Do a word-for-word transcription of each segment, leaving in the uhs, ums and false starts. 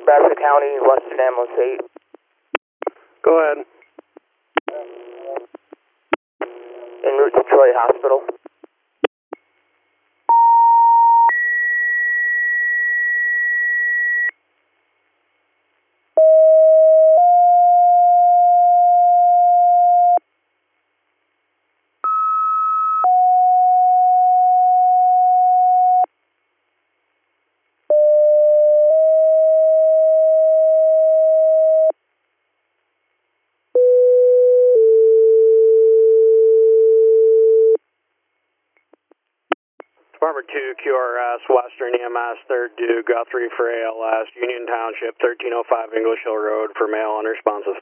Bastrop County, Western Ambulance eight. Go ahead. En route to Troy Hospital. Department two, Q R S, Western E M S, third due, Guthrie for A L S, Union Township, thirteen oh five English Hill Road for male unresponsive.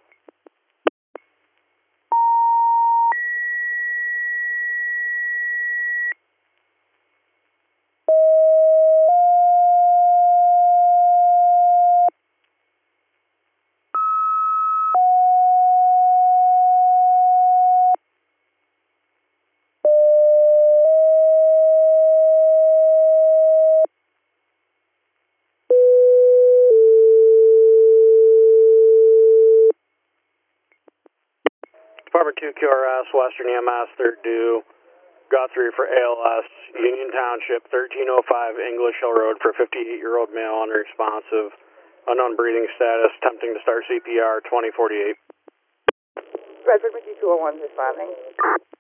Department two, Q R S, Western E M S, third due, Guthrie for A L S, Union Township, thirteen oh five English Hill Road for fifty-eight-year-old male unresponsive, unknown breathing status, attempting to start C P R, twenty forty-eight. Red frequency two oh one responding.